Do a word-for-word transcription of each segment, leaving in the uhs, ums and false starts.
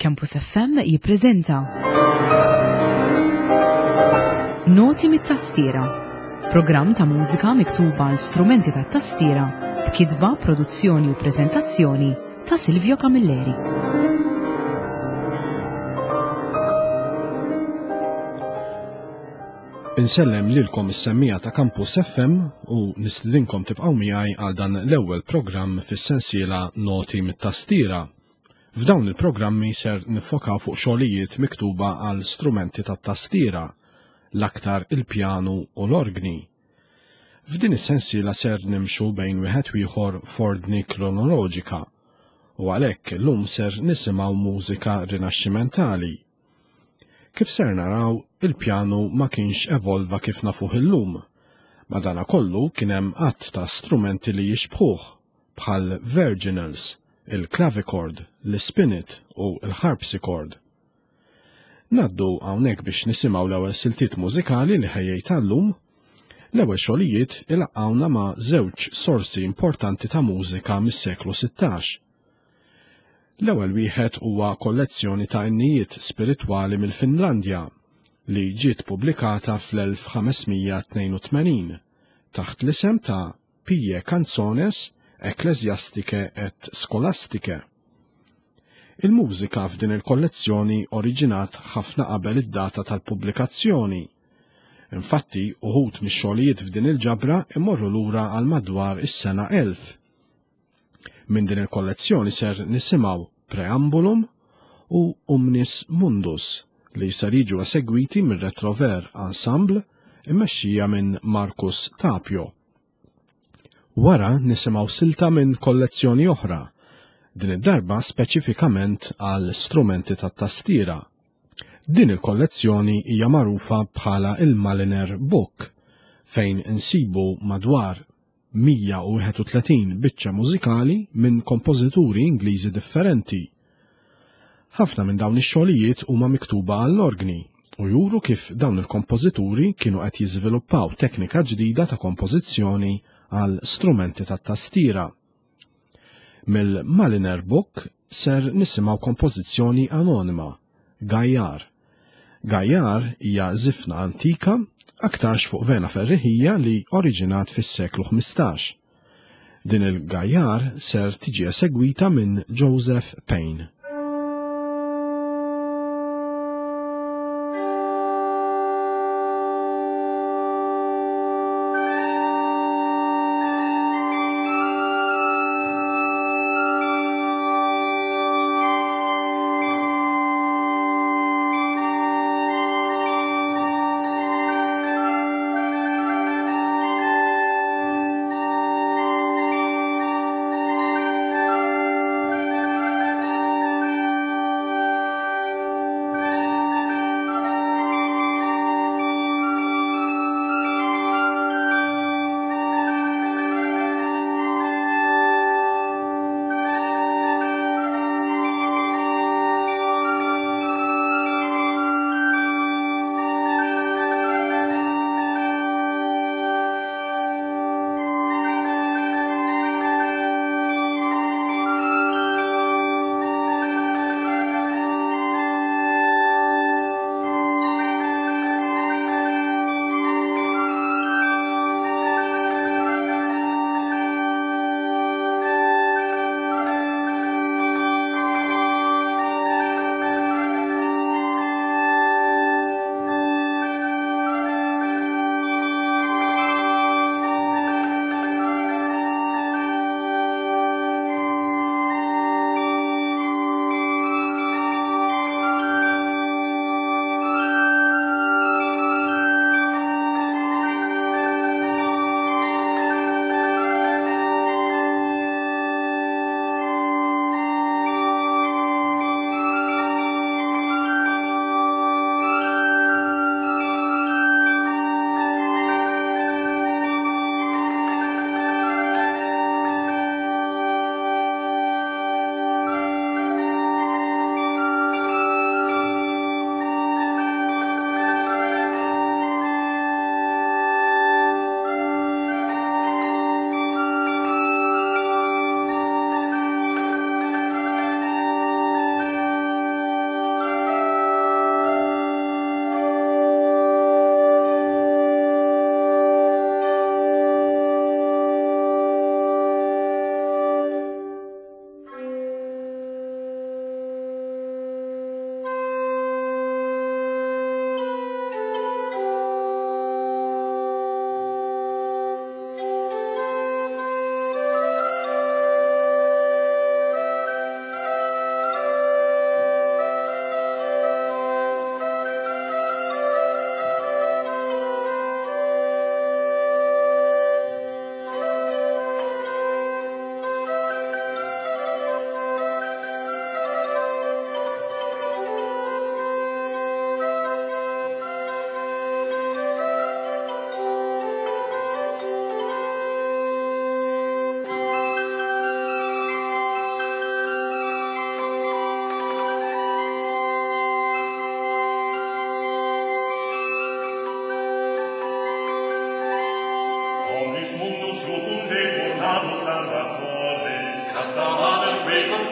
Campus F M jippreżenta Noti mit-tastiera, programm ta' mużika miktuba għal strumenti tat-tastiera b'kitba, produzzjoni u preżentazzjoni ta' Silvio Camilleri. Insellem lilkom is-semmija ta' Campus F M u nistidinkom tibqgħu miegħi għal dan l-ewwel programm fis-sensiela Noti mit-tastiera. F'dawn il-programmi ser nifokaw fuq xogħlijiet miktuba għal strumenti tat-tastiera, l-aktar il-pjanu u l-orgni. F'din is-sensiela ser nimxu bejn wieħed u ieħor f'ordni kronoloġika u għalhekk illum ser nisimgħu mużika rinaxximentali. Kif ser naraw, il-pjanu ma kienx evolva kif nafuh illum. Madankollu kien hemm qatt ta' strumenti li jixbħuh bħal virginals, il-clavichord, l-spinet u l-harpsichord. Naddu hawnhekk biex nisimgħu l-ewwel siltiet mużikali li ħejjejt għallum. L-ewwel xogħlijiet ilaqgħuna ma' żewġ sorsi importanti ta' mużika mis-seklu sittax. L-ewwel wieħed huwa kollezzjoni ta' innijiet spiritwali mill-Finlandja li ġiet pubblikata fl-elf ħamesmija tnejn u tmenin taħt l-isem ta' Pie Canzones Ecclesiastiche et Scholastiche. Il-mużika f'din il-kollezzjoni oriġinat ħafna qabel id-data tal-pubblikazzjoni. Infatti, uħud mix-xogħlijiet f'din il-ġabra immorru lura għal madwar is-sena elf. Minn din il-kollezzjoni ser nisimgħu Preambulum u Omnis Mundus li ser jiġu esegwiti mir-Retrover Ensemble immexxija minn Markus Tapio. Wara nisimgħu silta minn kollezzjoni oħra, din id-darba speċifikament għal strumenti tat-tastiera. Din il-kollezzjoni hija magħrufa bħala il-Maliner Book, fejn insibu madwar mija u wieħed u tletin biċċa mużikali minn kompożituri Ingliżi differenti. Ħafna minn dawn ix-xogħlijiet huma miktuba għall-orgni u juru kif dawn il-kompożituri kienu qed jiżviluppaw teknika ġdida ta' kompożizzjoni għal strumenti tat-tastiera. Mill-Maliner Book ser nisimgħu kompożizzjoni anonima, Gajjar. Gajjar hija żifna antika aktarx fuq vena ferriħija li oriġinat fis-seklu ħmistax. Din il-Gajjar ser tiġi esegwita minn Joseph Payne.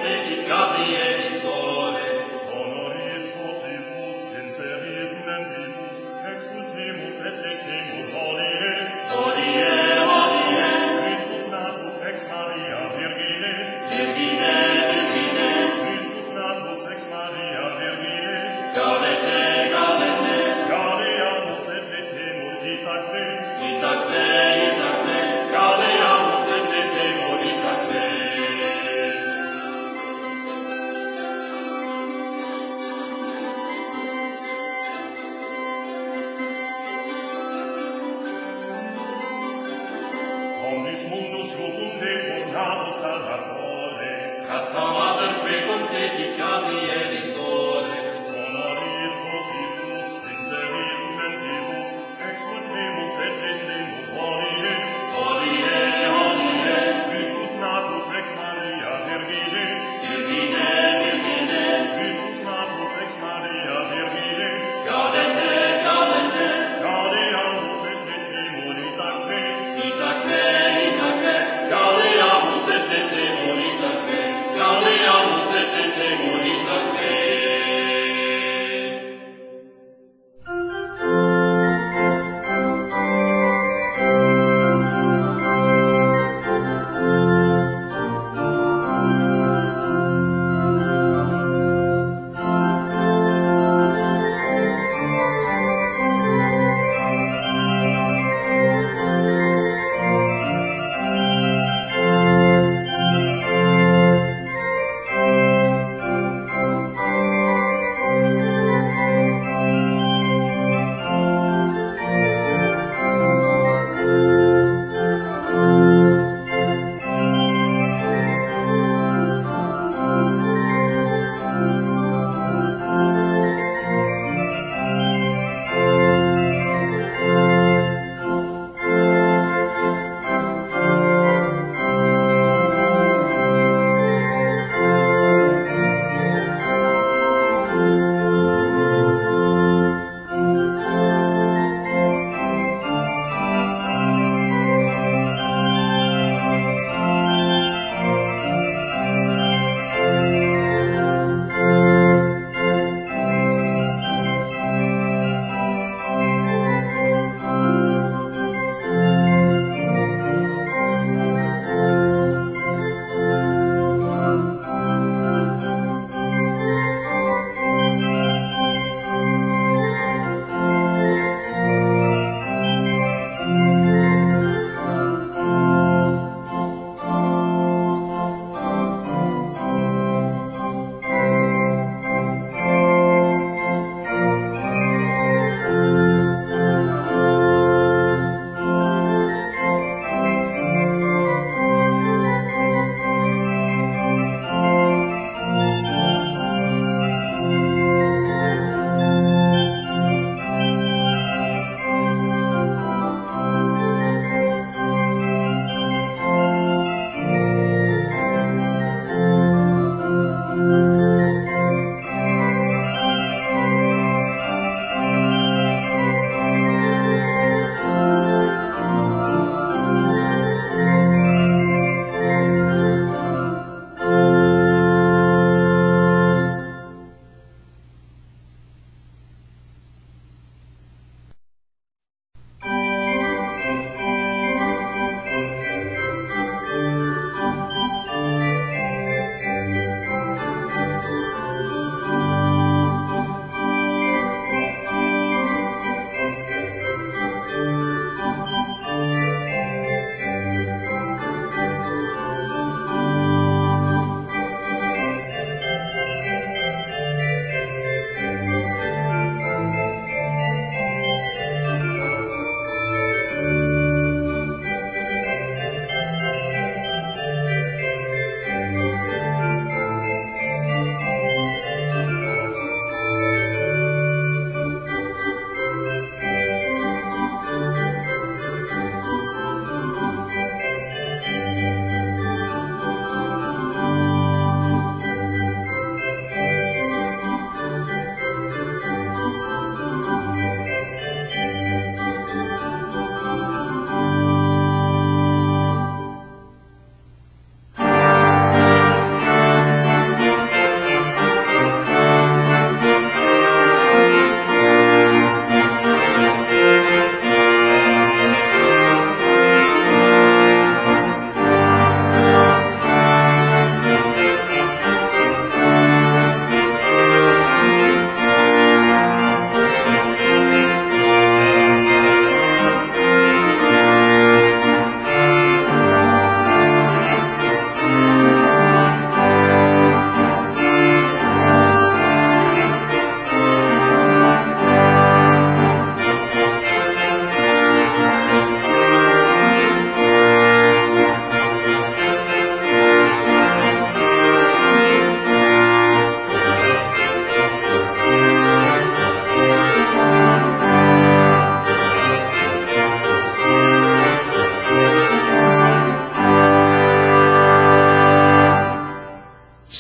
Gaudeamus et te morita te, Gaudeamus et te morita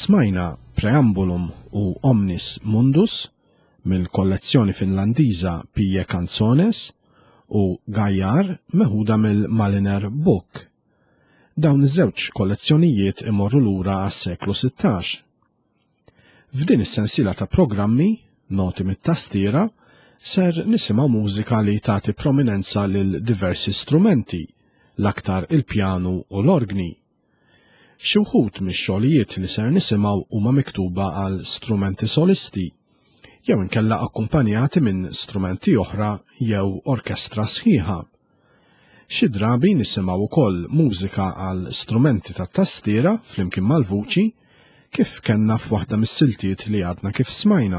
smajna Preambulum u Omnis Mundus mill-kollezzjoni Finlandiża Pie Canzones u Gajjar meħuda mill-Maliner Book. Dawn iż-żewġ kollezzjonijiet imorru lura għas-seklu sittax. F'din is-sensiela ta' programmi, noti mit-tastiera, ser nisimgħu mużika li tagħti prominenza lil diversi strumenti, l-aktar il-pjanu u l-orgni. Xi wħud mix-xogħlijiet li ser nisimgħu huma miktuba għal strumenti solisti, jew inkella akkumpanjati minn strumenti oħra jew orkestra sħiħa. Xi drabi nisimgħu wkoll mużika għal strumenti tat-tastiera flimkien mal-vuċi kif kellna f'waħda mis-siltiet li għadna kif smajna.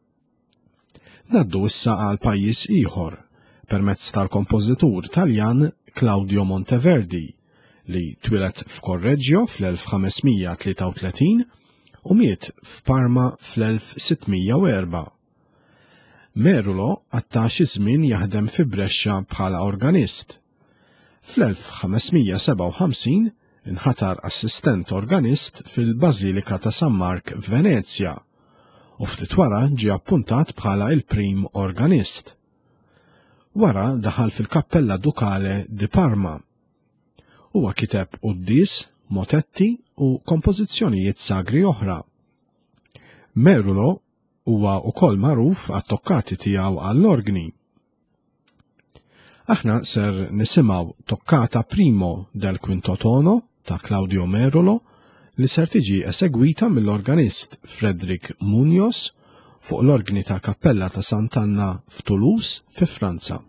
Naddu issa għal pajjiż ieħor permezz tal-kompożitur Taljan Claudio Monteverdi li twilet f'Correggio fl-elf ħamesmija tlieta u tletin u miet f'Parma fl-elf sittmija u erba'. Merulo għatta xi żmien jaħdem fi Brescia bħala organist. Fl-elf ħamesmija seba' u ħamsin inħatar assistent organist fil-Bażilika ta' San Mark f'Venezja u ftit wara ġie appuntat bħala il-prim organist. Wara daħal fil-Kappella Dukale di Parma. Huwa kiteb qudies, motetti u kompożizzjonijiet sagri oħra. Merulo huwa wkoll magħruf għat-tokkati tiegħu għall-orgni. Aħna ser nisimgħu toccata primo del quinto tono ta' Claudio Merulo li ser tiġi esegwita mill-organist Frederic Munoz fuq l-orgni ta' Kappella ta' Sant'Anna f'Toulouse fi Franza.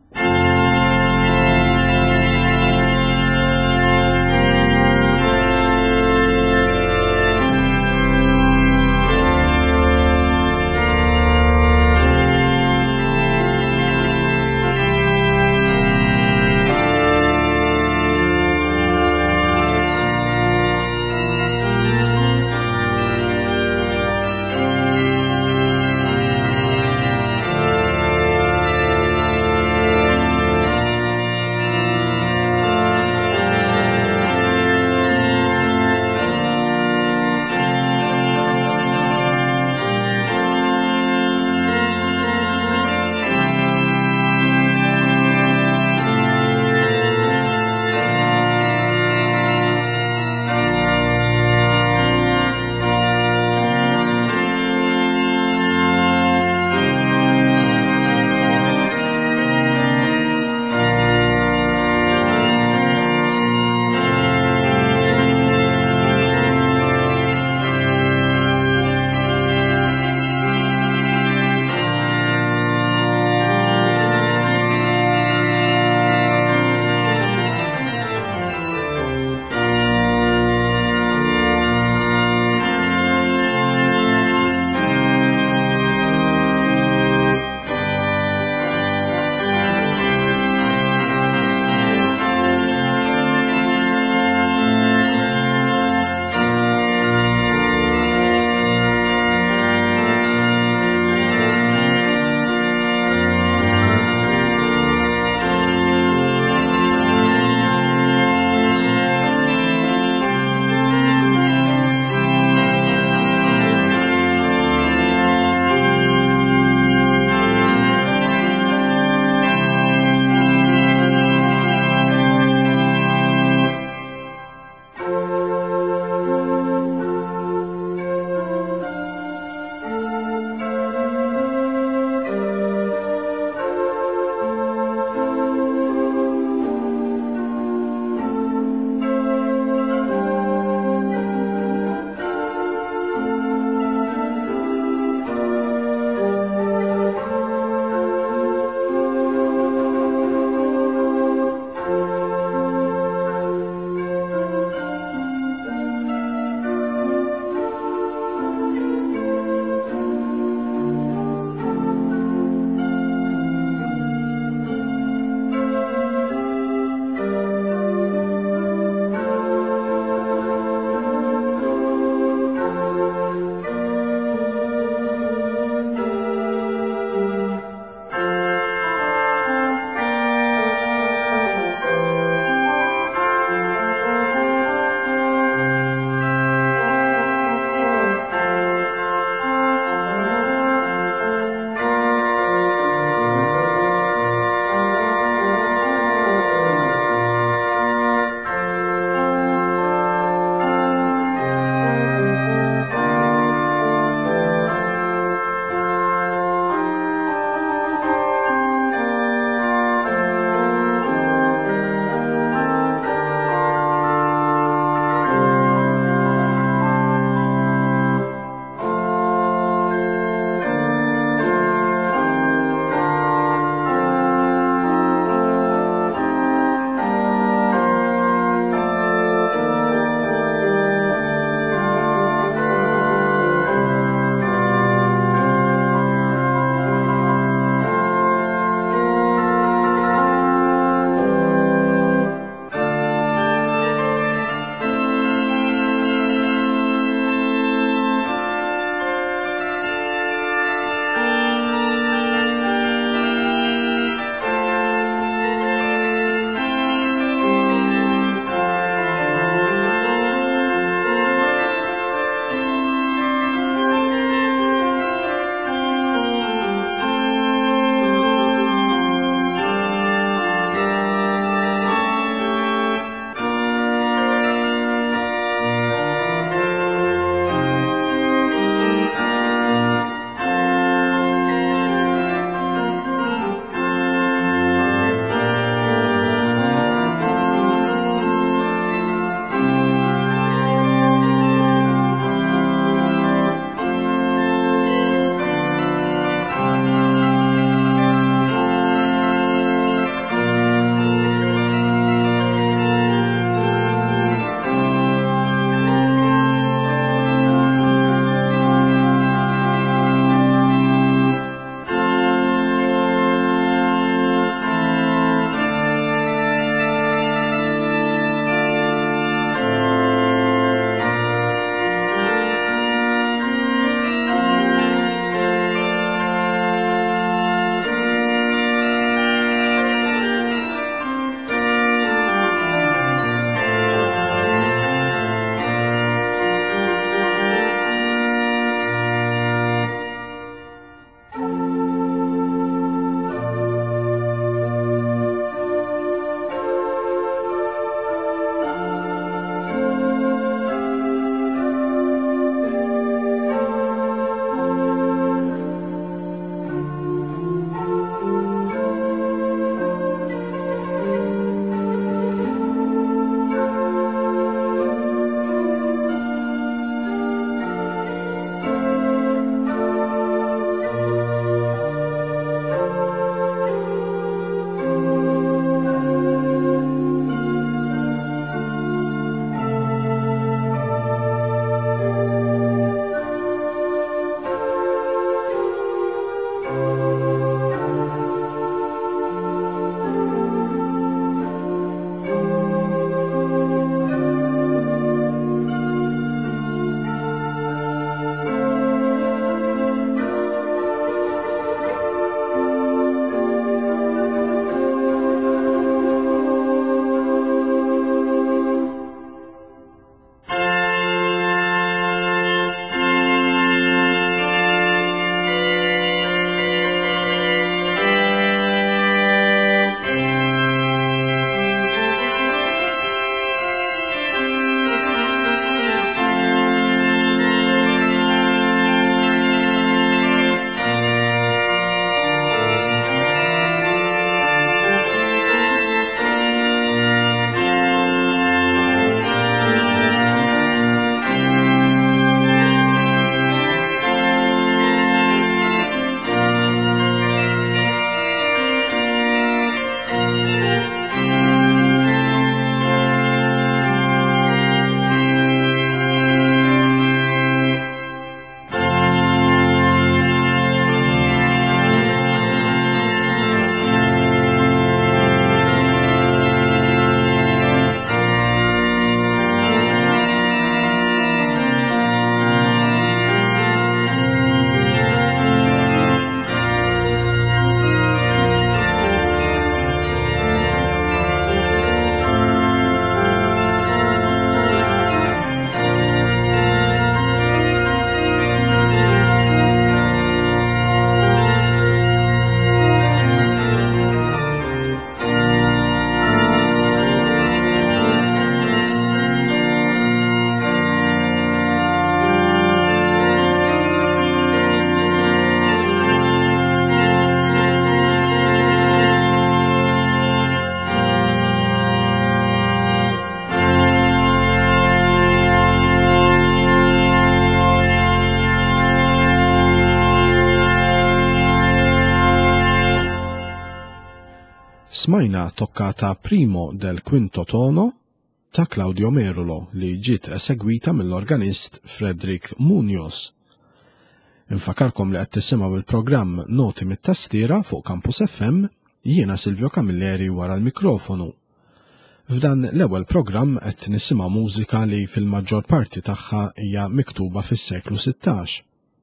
smajna toccata Primo del Quinto Tono ta' Claudio Merulo li ġiet esegwita mill-organist Frederick Munoz. Infakarkom li qed tisimgħu il-programm Noti mit-Tastiera fuq Campus F M, jiena Silvio Camilleri wara l-mikrofonu. F'dan l-ewwel programm qed nisimgħu mużika li fil-maġġor parti tagħha hija miktuba fis-seklu sittax.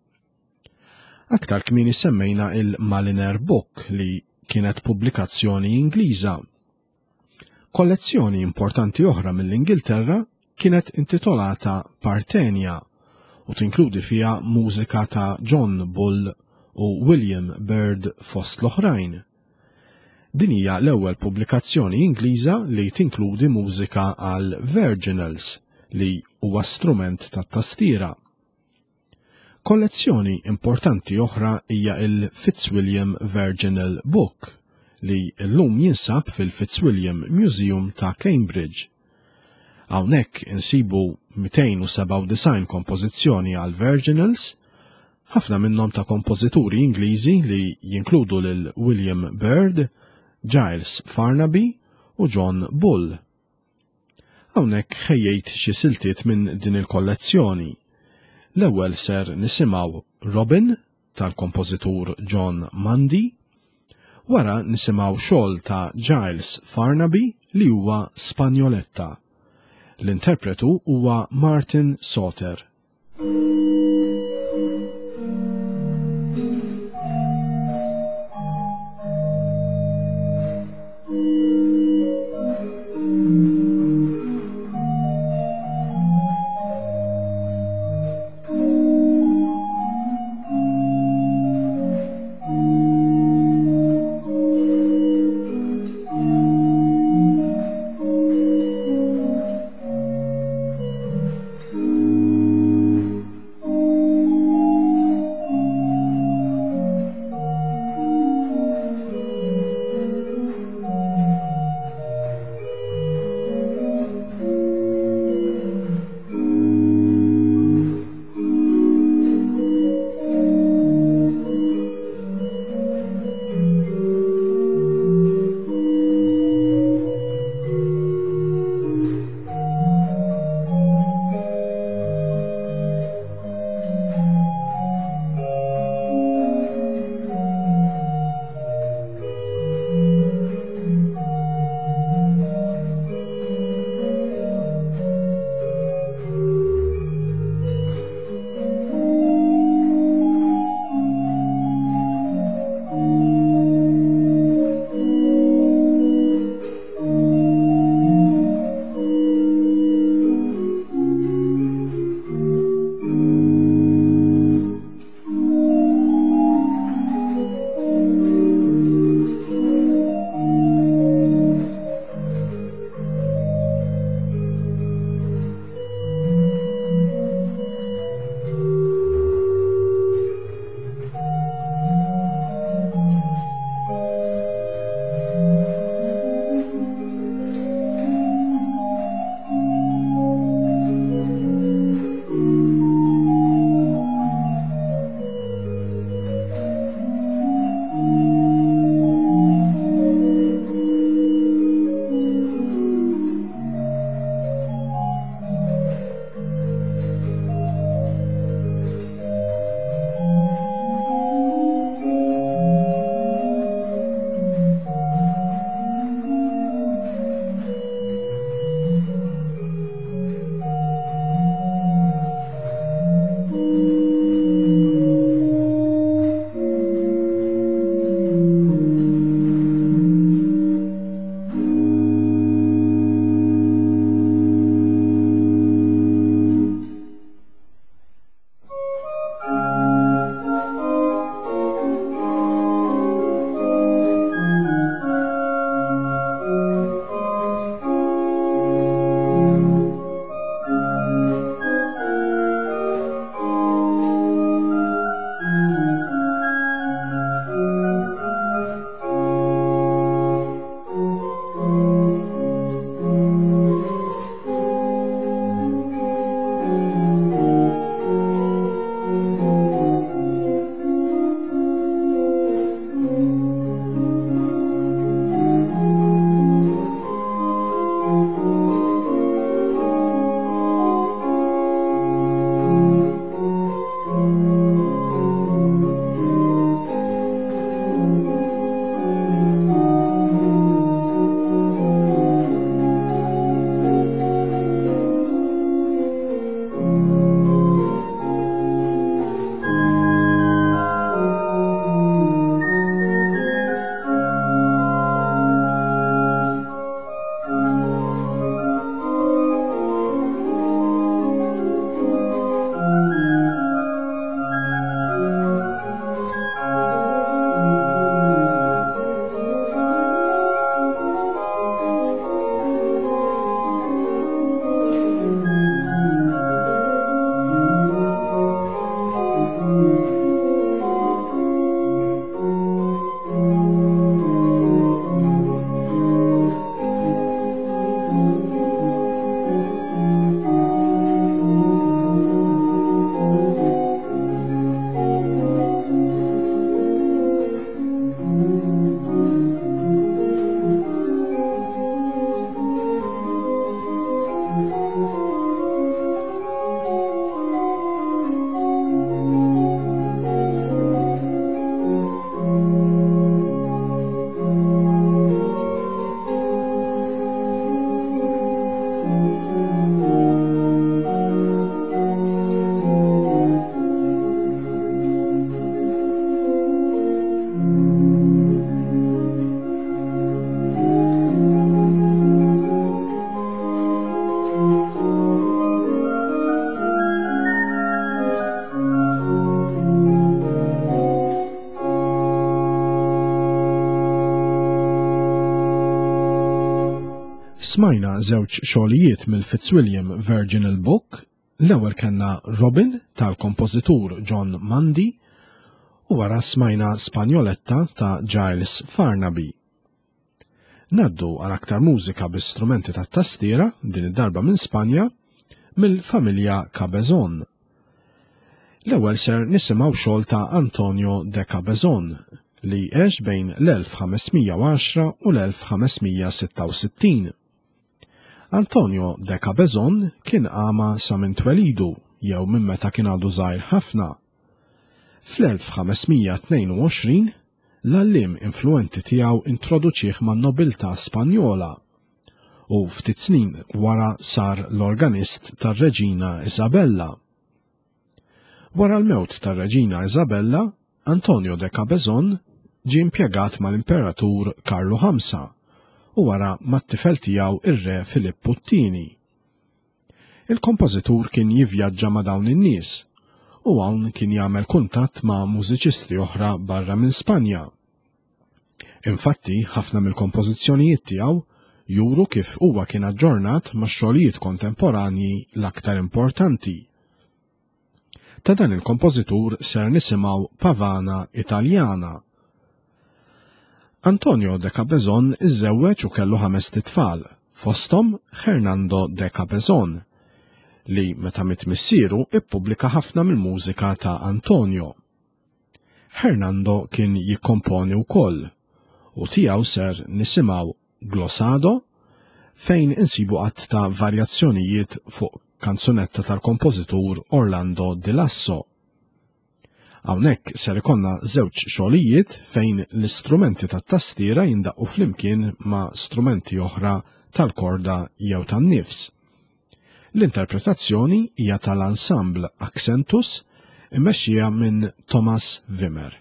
Aktar kmieni semmejna il-Maliner Book li kienet pubblikazzjoni Ingliża. Kollezzjoni importanti oħra mill-Ingilterra kienet intitolata Partenia u tinkludi fiha mużika ta' John Bull u William Byrd fost l-oħrajn. Din hija l-ewwel pubblikazzjoni Ingliża li tinkludi mużika għal virginals li huwa strument tat-tastiera. Kollezzjoni importanti oħra hija il-Fitzwilliam Virginal Book li llum jinsab fil-Fitzwilliam Museum ta' Cambridge. Hawnhekk insibu mئتين وسبعة وتسعين kompożizzjoni għal virginals, ħafna minnhom ta' kompożituri Ingliżi li jinkludu lil William Byrd, Giles Farnaby u John Bull. Hawnhekk ħejjejt xi siltiet minn din il-kollezzjoni. L-ewwel ser nisimgħu Robin tal-kompożitur John Mundy, wara nisimgħu xogħol ta' Giles Farnaby li huwa Spanjoletta. L-interpretu huwa Martin Sauter. Thank you. Smajna żewġ xogħlijiet mill-Fitzwilliam Virginal Book, l-ewwel kellna Robin tal-kompożitur John Mundy u wara smajna Spanjoletta ta' Giles Farnaby. Naddu għal aktar mużika b'istrumenti tat-tastiera din id-darba minn Spanja mill-familja Cabezon. L-ewwel ser nisimgħu xogħol ta' Antonio de Cabezon li għex bejn l-elf ħamesmija u għaxra u l-elf ħamesmija sitta u sittin. Antonio de Cabezon kien ama sa minn twelidu jew minn meta kien għadu żgħir ħafna. Fl-elf ħamesmija tnejn u għoxrin l-għalliem influenti tiegħu introduċih man-nobiltà Spanjola u ftit snin wara sar l-organist tar-Reġina Isabella. Wara l-mewt tar-Reġina Isabella, Antonio de Cabezon ġie impjegat mal-Imperatur Karlu ħamsa u wara mat-tifel tiegħu ir-Re Filippu t-tieni. Il-kompożitur kien jivvjaġġa ma' dawn in-nies u hawn kien jagħmel kuntatt ma' mużiċisti oħra barra minn Spanja. Infatti, ħafna mill-kompożizzjonijiet tiegħu juru kif huwa kien aġġornat ma' xogħlijiet kontemporanji l-aktar importanti. Ta' dan il-kompożitur ser nisimgħu Pavana Italjana. Antonio de Cabezon iżżewweġ u kellu ħames titfal, fosthom Hernando de Cabezon, li meta mit missieru ippubblika ħafna mill-mużika ta' Antonio. Hernando kien jikkomponi wkoll u tiegħu ser nisimgħu Glossado fejn insibu qatt ta' varjazzjonijiet fuq kanzunetta tal-kompożitur Orlando Di Lasso. Hawnhekk ser ikonna żewġ xogħlijiet fejn l-istrumenti tat-tastiera jindaqqu flimkien ma' strumenti oħra tal-korda jew tan-nifs. L-interpretazzjoni hija tal-Ensemble Accentus immexxija minn Thomas Wimmer.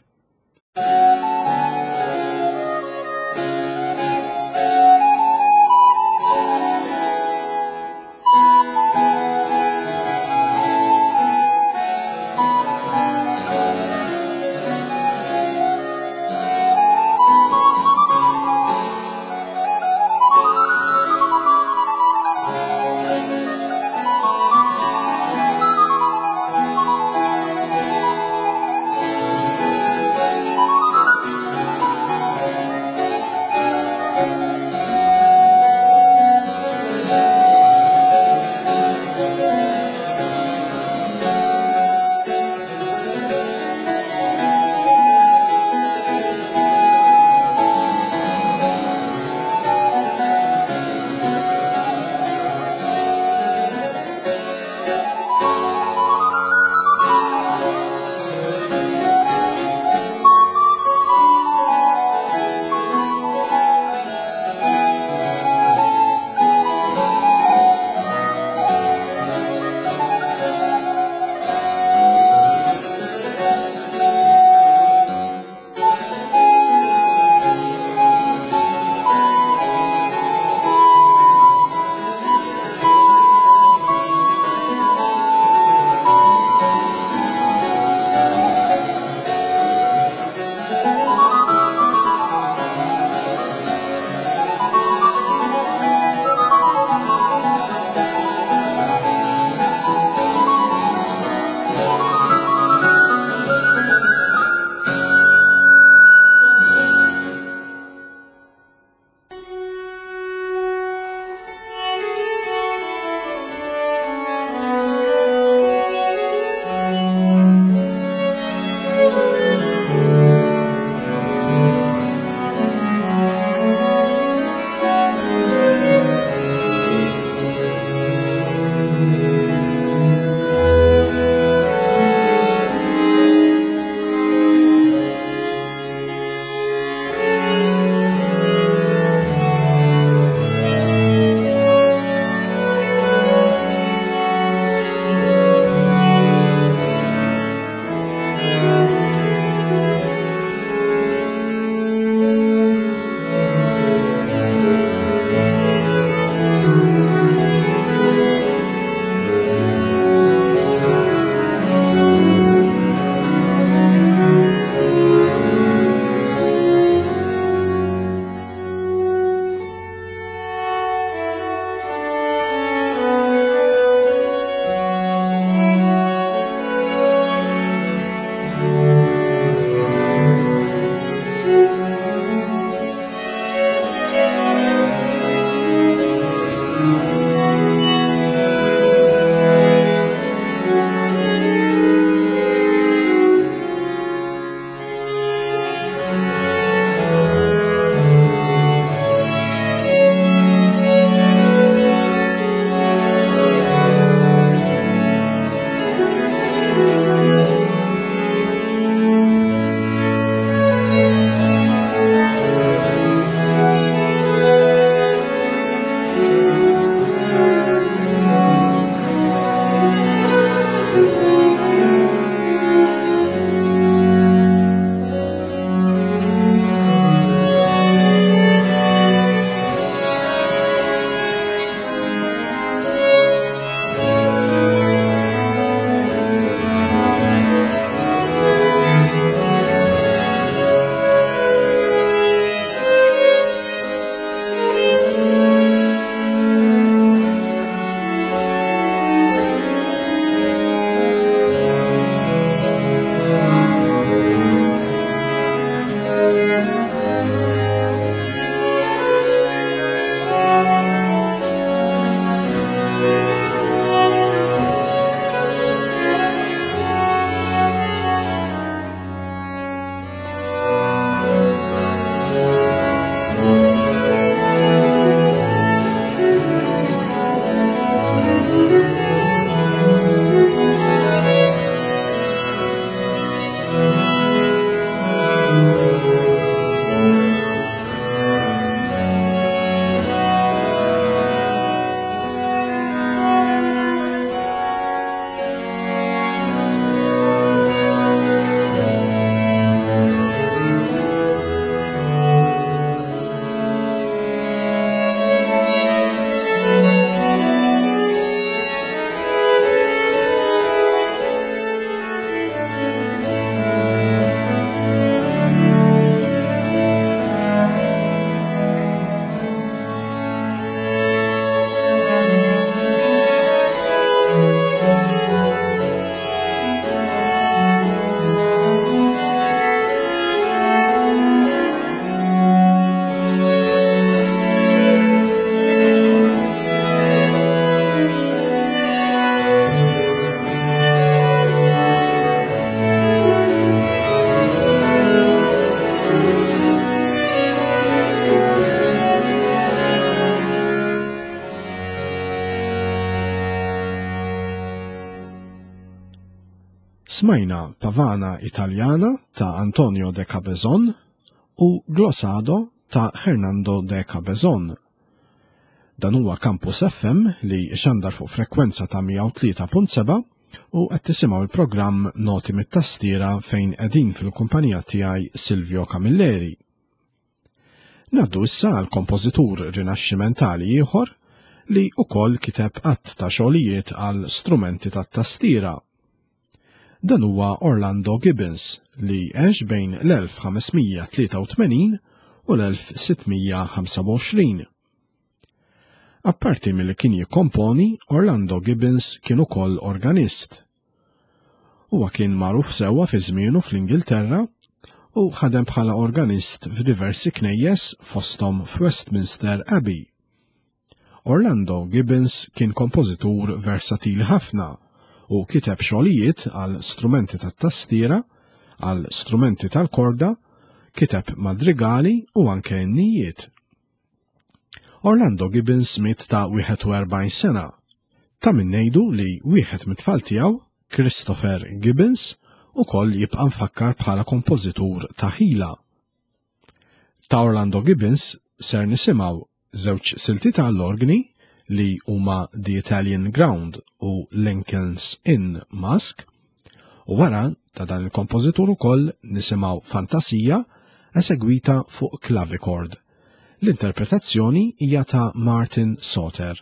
Smajna Pavana Italjana ta' Antonio de Cabezon u Glossado ta' Hernando de Cabezon. Dan huwa Campus F M li xandar fuq frekwenza ta' mija u tlieta punt seba' u qed tisimgħu l-programm Noti mit-Tastiera fejn qegħdin fil-kumpanija tiegħi Silvio Camilleri. Naddu issa għal kompożitur rinaxximentali ieħor li wkoll kiteb qatt ta' xogħlijiet għal strumenti tat-tastiera. Dan huwa Orlando Gibbons li għex bejn l-elf ħamesmija tlieta u tmenin u l-elf sittmija ħamsa u għoxrin. Apparti mill-li kien jikkomponi, Orlando Gibbons kien ukoll organist. Huwa kien magħruf sewwa fi żmienu fl-Ingilterra u ħadem bħala organist f'diversi knejjes fosthom f'Westminster Abbey. Orlando Gibbons kien kompożitur versatili ħafna u kiteb xogħlijiet għal strumenti tat-tastiera, għal strumenti tal-korda, kiteb madrigali u anke nnijiet. Orlando Gibbons miet ta' wieħed u erbgħin sena. Ta' min ngħidu li wieħed mit-tfal tiegħu, Christopher Gibbons, ukoll jibqa' mfakkar bħala kompożitur ta' ħila. Ta' Orlando Gibbons ser nisimgħu żewġ silti tal-organi li huma The Italian Ground u Lincoln's Inn Masque, u wara ta' dan il-kompożitur ukoll nisimgħu Fantasija esegwita fuq clavichord. L-interpretazzjoni hija ta' Martin Sauter.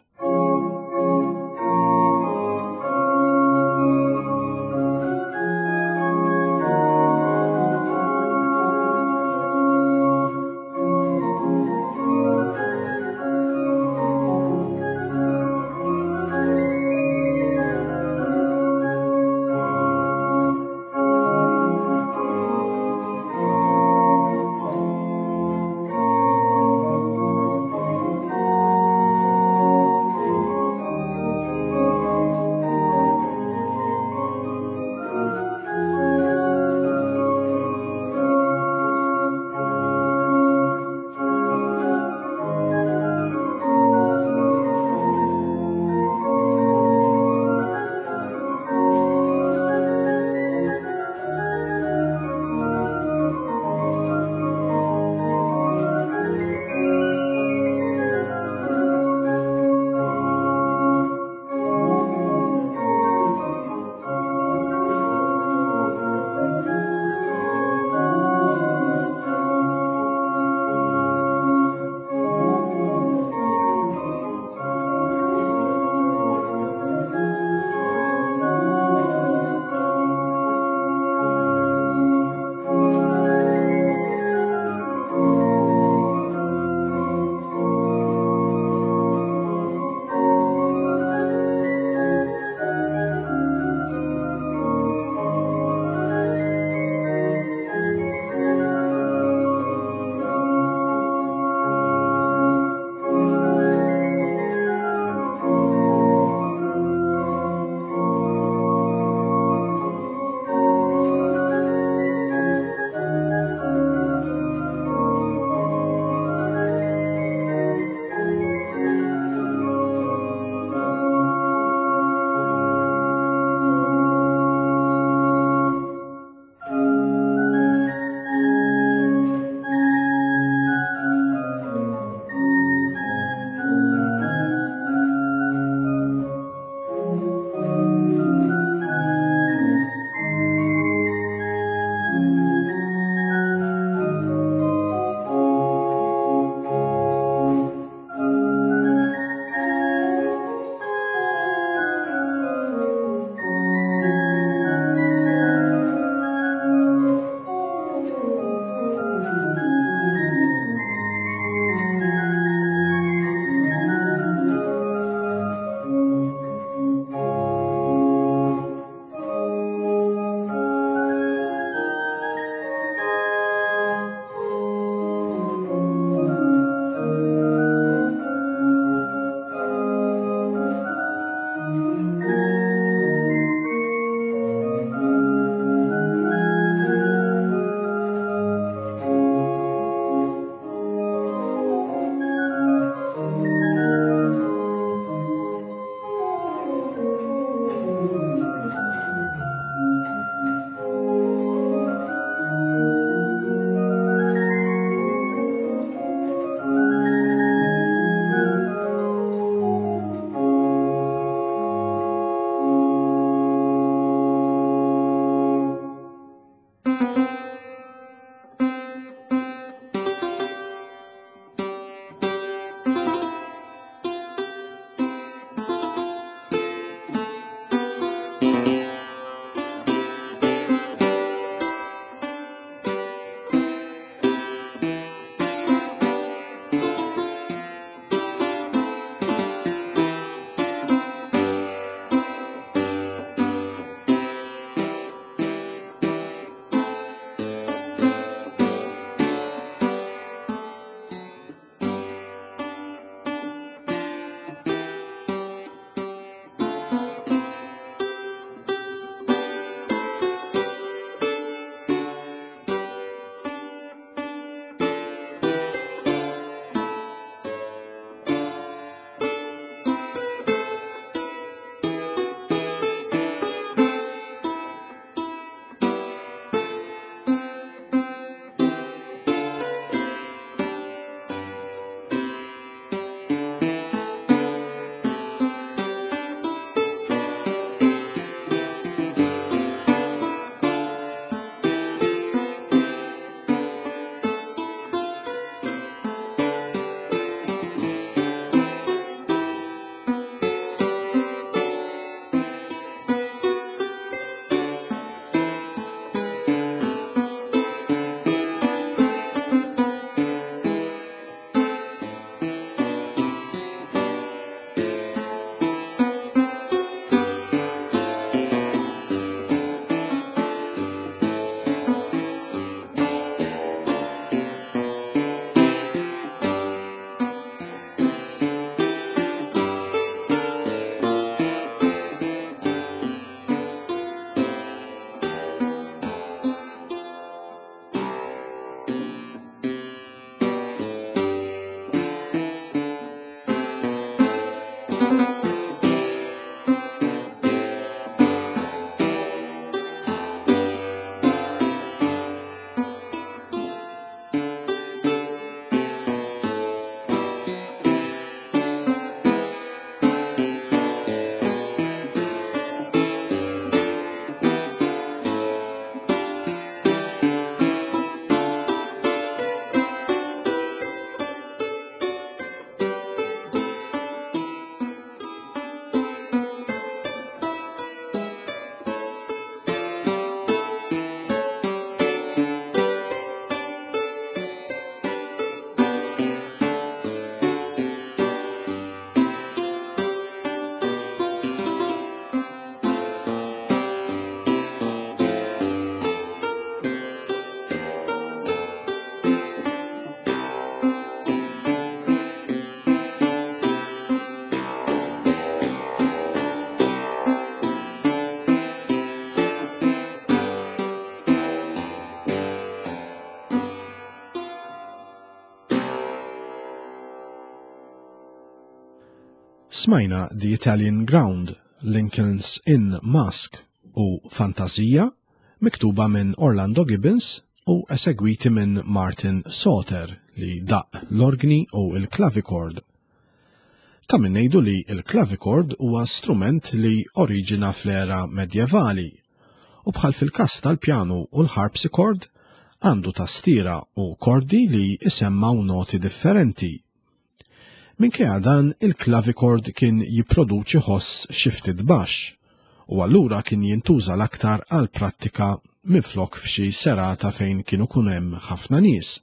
Smajna The Italian Ground, Lincoln's Inn Masque u Fantasija, miktuba minn Orlando Gibbons u esegwiti minn Martin Sauter li daq l-organi u l-clavichord. Ta' min ngħidu li l-clavichord huwa strument li oriġina fl-era medjevali u bħal fil-każ tal-pjanu u l-harpsichord għandu tastiera u kordi li isemmaw noti differenti. Minkejja dan il-clavichord kien jipproduċi ħoss xi ftit baxx u allura kien jintuża l-aktar għal prattika minflok f'xi serata fejn kienu kun hemm ħafna nies.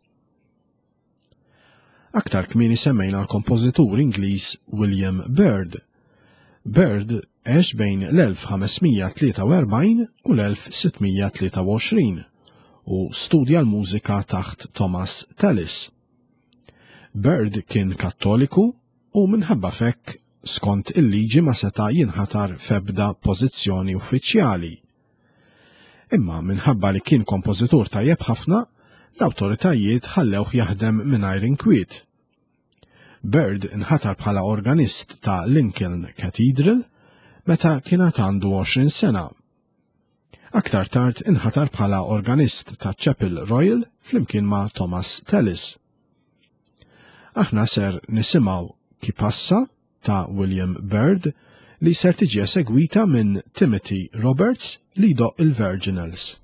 Aktar kmieni semmejna l-kompożitur Ingliż William Byrd. Byrd għex bejn l-elf ħamesmija tlieta u erbgħin u l-elf sittmija tlieta u għoxrin u studja l-mużika taħt Thomas Tallis. Byrd kien Kattoliku u minħabba fekk skont il-liġi ma seta' jinħatar f'ebda pożizzjoni uffiċjali. Imma minħabba li kien kompożitur tajjeb ħafna, l-awtoritajiet ħallewh jaħdem mingħajr inkwiet. Byrd inħatar bħala organist ta' Lincoln Cathedral meta kienet għandu għoxrin sena. Aktar tard inħatar bħala organist ta' Chapel Royal flimkien ma' Thomas Tallis. Aħna ser nisimgħu Chi passa ta' William Byrd li ser tiġi esegwita minn Timothy Roberts li doq il-Virginals.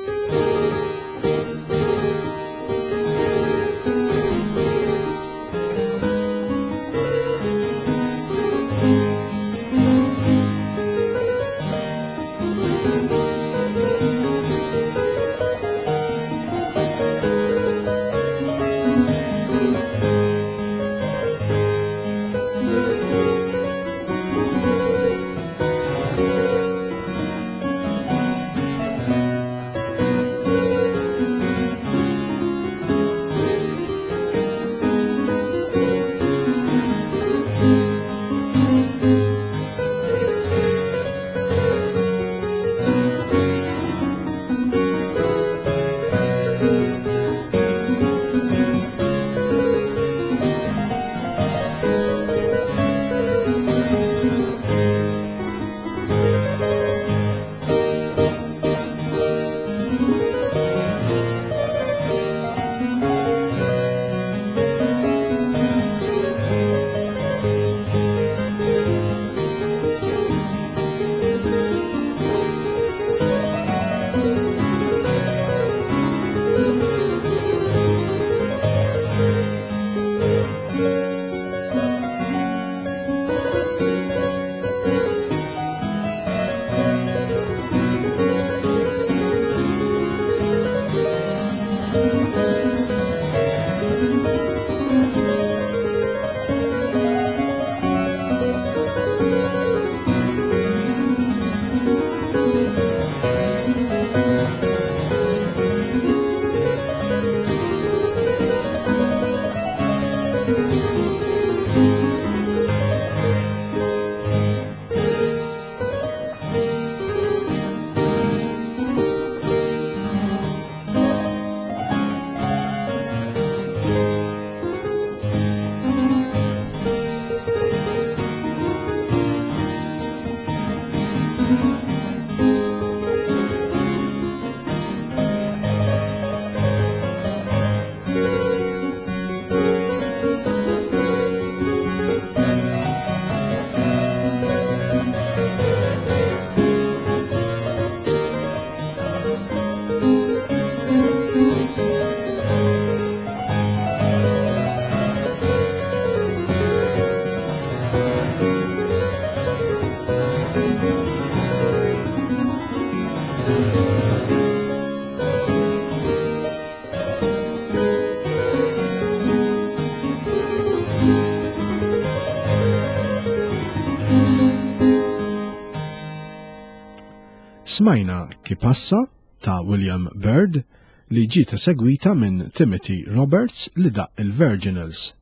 Smajna Chi passa ta' William Byrd li ġiet esegwita minn Timothy Roberts li daq il-Virginals.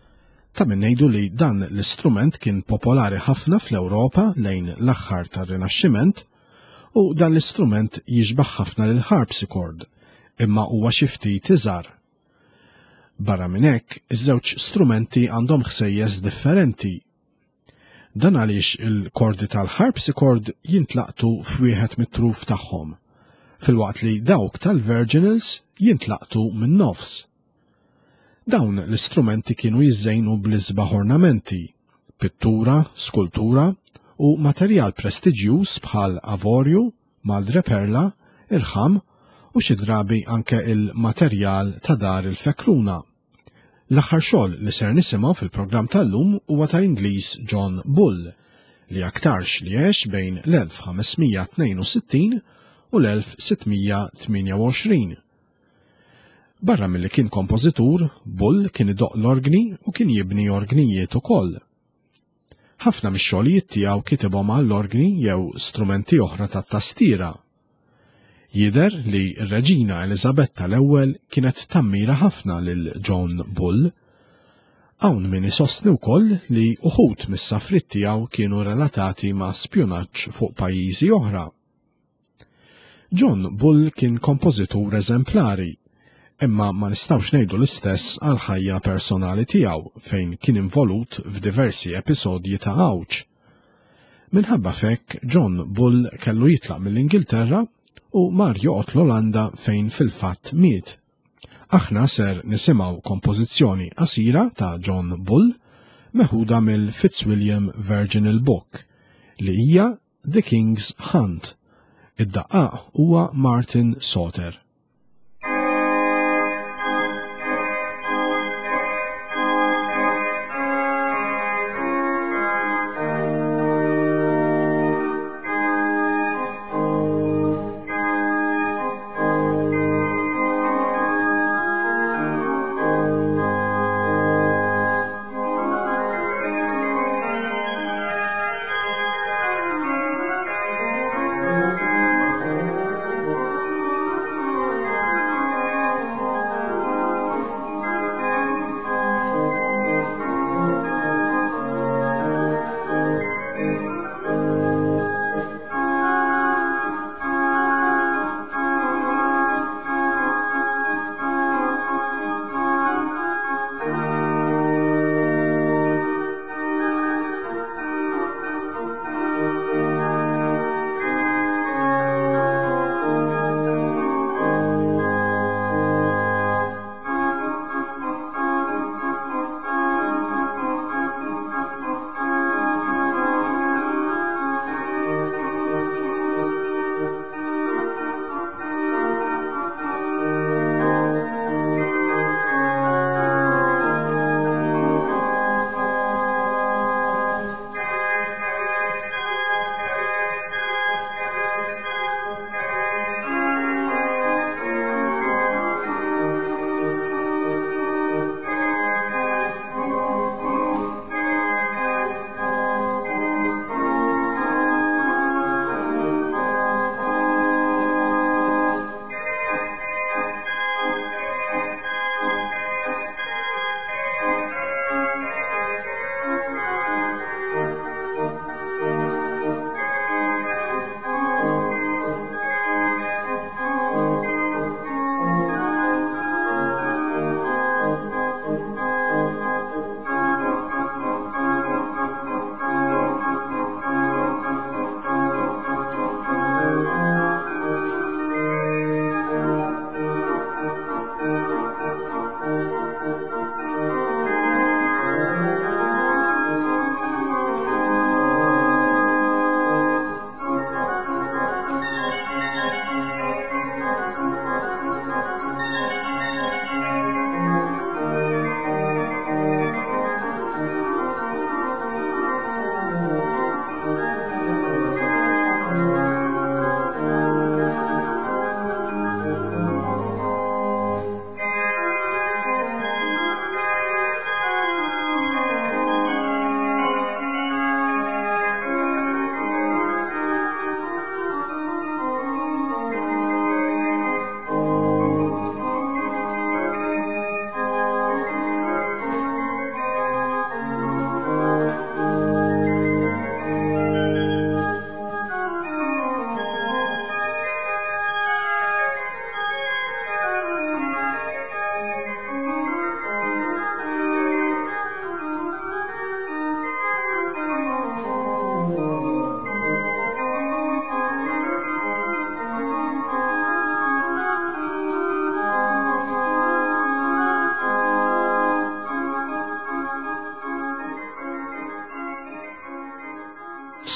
Ta' min ngħidu li dan l-istrument kien popolari ħafna fl-Ewropa lejn l-aħħar tar-Rinaxximent u dan l-istrument jiġbaħ ħafna lil harpsichord imma huwa xi ftit iżgħar. Barra minn hekk, iż-żewġ strumenti għandhom ħsejjes differenti. Dan għaliex il-kordi tal-harpsichord jintlaqtu f'wieħed mit-truf tagħhom, filwaqt li dawk tal-virginals jintlaqtu min-nofs. Dawn l-istrumenti kienu jiżżejnu bl-isbaħ ornamenti, pittura, skultura u materjal prestiġjuż bħal avorju, madreperla, irħam u xi drabi anke il-materjal ta' dar il-fekruna. L-aħħar xogħol li ser nisimgħu fil-programm tal-lum huwa ta' Ingliż John Bull li aktarx li għex bejn l-elf ħamesmija tnejn u sittin u l-elf sittmija tminja u għoxrin. Barra milli kien kompożitur, Bull kien idoq l-orgni u kien jibni orgnijiet ukoll. Ħafna mix-xogħlijiet tiegħu kitibhom għall-orgni jew strumenti oħra tat-tastiera. Jidher li r-Reġina Elisabetta l-ewwel kienet tammira ħafna lil John Bull. Hawn min isostni wkoll li uħud mis-safriet tiegħu kienu relatati ma' spjunaġġ fuq pajjiżi oħra. John Bull kien kompożitur eżemplari, imma ma nistgħux ngħidu l-istess għal ħajja personali tiegħu fejn kien involut f'diversi episodji ta' għawġ. Minħabba fekk John Bull kellu jitlaq mill-Ingilterra u mar joqgħod l-Olanda fejn fil-fatt miet. Aħna ser nisimgħu kompożizzjoni qasira ta' John Bull meħuda mill-Fitzwilliam Virginal Book li hija The King's Hunt. Id-daqqaq huwa Martin Sauter.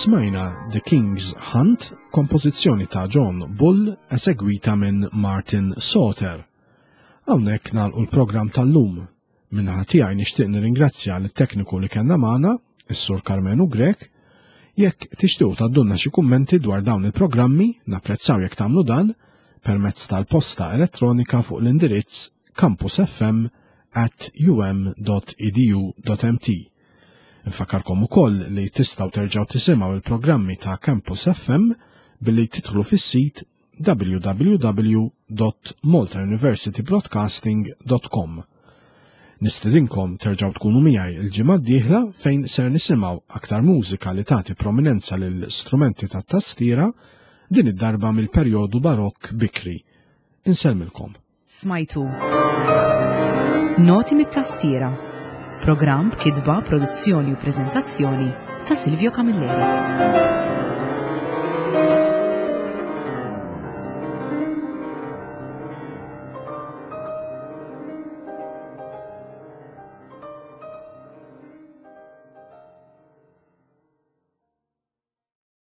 Smajna The King's Hunt, kompożizzjoni ta' John Bull, esegwita minn Martin Sauter. Hawnhekk nagħlqu l-programm tal-lum. Minnaħa tiegħi nixtieq nirringrazzja lit-tekniku li kellna magħna, is-Sur Karmenu Grek. Jekk tixtiequ tgħaddulna xi kummenti dwar dawn il-programmi, napprezzaw jekk tagħmlu dan permezz tal-posta elettronika fuq l-indirizz campusfm at um dot e d u dot m t. Infakarkom ukoll li tistgħu terġgħu tisimgħu il-programmi ta' Campus F M billi tidħlu fis-sit w w w dot malta university broadcasting dot com. Nistedinkom terġgħu tkunu miegħi il-ġimgħa d-dieħla fejn ser nisimgħu aktar mużika li tagħti prominenza lill strumenti tat-tastiera, din id-darba mill-perjodu barokk bikri. Insellmilkom. Smajtu Noti mit-tastiera, programm b'kitba, produzzjoni u preżentazzjoni ta' Silvio Camilleri.